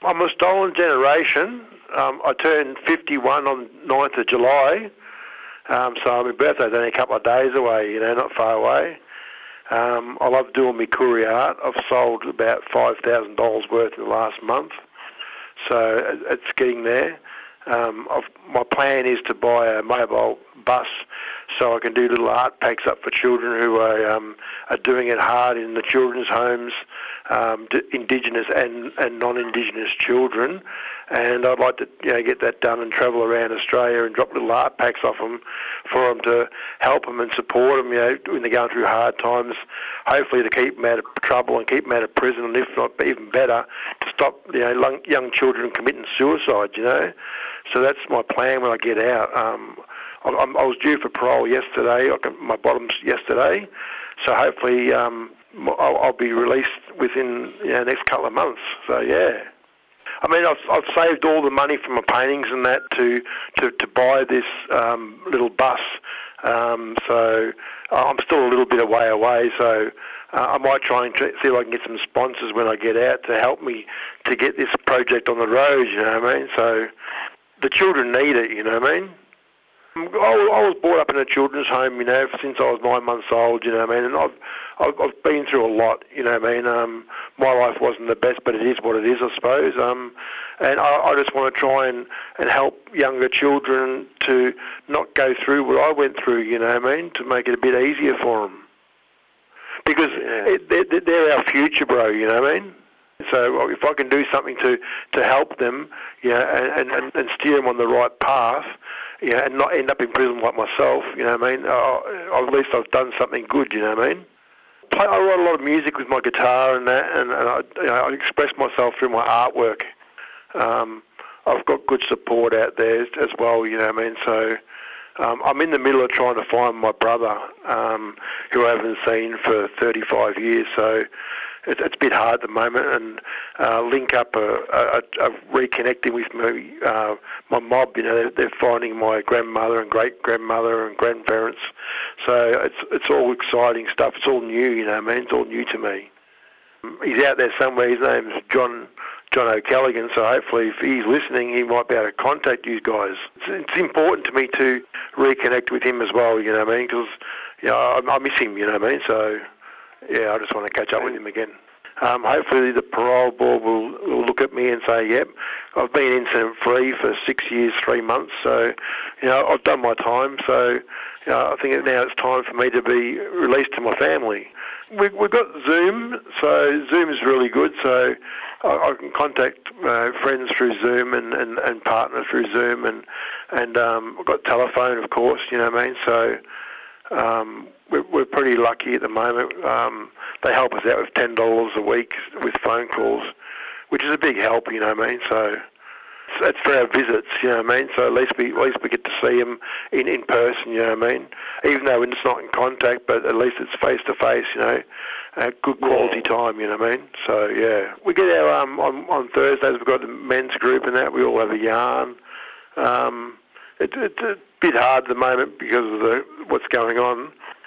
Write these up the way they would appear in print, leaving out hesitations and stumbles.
I'm a stolen generation. I turned 51 on 9th of July, so my birthday's only a couple of days away, not far away. I love doing my courier art. I've sold about $5,000 worth in the last month, so it's getting there. My plan is to buy a mobile bus so I can do little art packs up for children who are doing it hard in the children's homes, Indigenous and non-Indigenous children. And I'd like to get that done and travel around Australia and drop little art packs off them for them to help them and support them, when they're going through hard times, hopefully to keep them out of trouble and keep them out of prison, and if not, even better, to stop young children committing suicide, So that's my plan when I get out. I was due for parole yesterday. I got my bottoms yesterday, so hopefully I'll be released within the next couple of months. So yeah, I mean I've saved all the money from my paintings and that to buy this little bus. So I'm still a little bit away. So I might try and see if I can get some sponsors when I get out to help me to get this project on the road. You know what I mean? So the children need it. You know what I mean? I was brought up in a children's home, since I was 9 months old, you know what I mean, and I've been through a lot, you know what I mean. My life wasn't the best, but it is what it is, I suppose. And I just want to try and help younger children to not go through what I went through, you know what I mean, to make it a bit easier for them. Because they're our future, bro, you know what I mean. So if I can do something to help them, and steer them on the right path, and not end up in prison like myself, you know what I mean? At least I've done something good, you know what I mean? I write a lot of music with my guitar and that, and I express myself through my artwork. I've got good support out there as well, you know what I mean? So I'm in the middle of trying to find my brother, who I haven't seen for 35 years, so it's a bit hard at the moment, and link up reconnecting with my mob. They're finding my grandmother and great-grandmother and grandparents. So it's all exciting stuff. It's all new, you know what I mean? It's all new to me. He's out there somewhere. His name's John O'Callaghan, so hopefully if he's listening, he might be able to contact you guys. It's important to me to reconnect with him as well, you know what I mean? Because I miss him, you know what I mean? So yeah, I just want to catch up with him again. Hopefully the parole board will look at me and say, yep, I've been incident-free for 6 years, 3 months, so I've done my time, so I think now it's time for me to be released to my family. We've got Zoom, so Zoom is really good, so I can contact friends through Zoom and partner through Zoom, and I've got telephone, of course, you know what I mean, so we're pretty lucky at the moment. They help us out with $10 a week with phone calls, which is a big help, you know what I mean, so it's for our visits, you know what I mean, so at least we get to see them in person, you know what I mean, even though it's not in contact, but at least it's face-to-face, good quality time, you know what I mean, so yeah. We get our, on Thursdays we've got the men's group and that, we all have a yarn. It's a bit hard at the moment because of what's going on,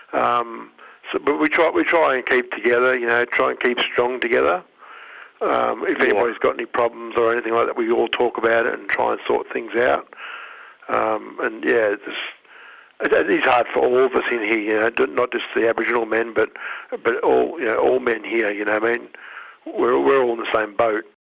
but we try and keep together, try and keep strong together. If anybody's got any problems or anything like that, we all talk about it and try and sort things out. And yeah, it is hard for all of us in here, not just the Aboriginal men, but all men here. You know what I mean? We're all in the same boat.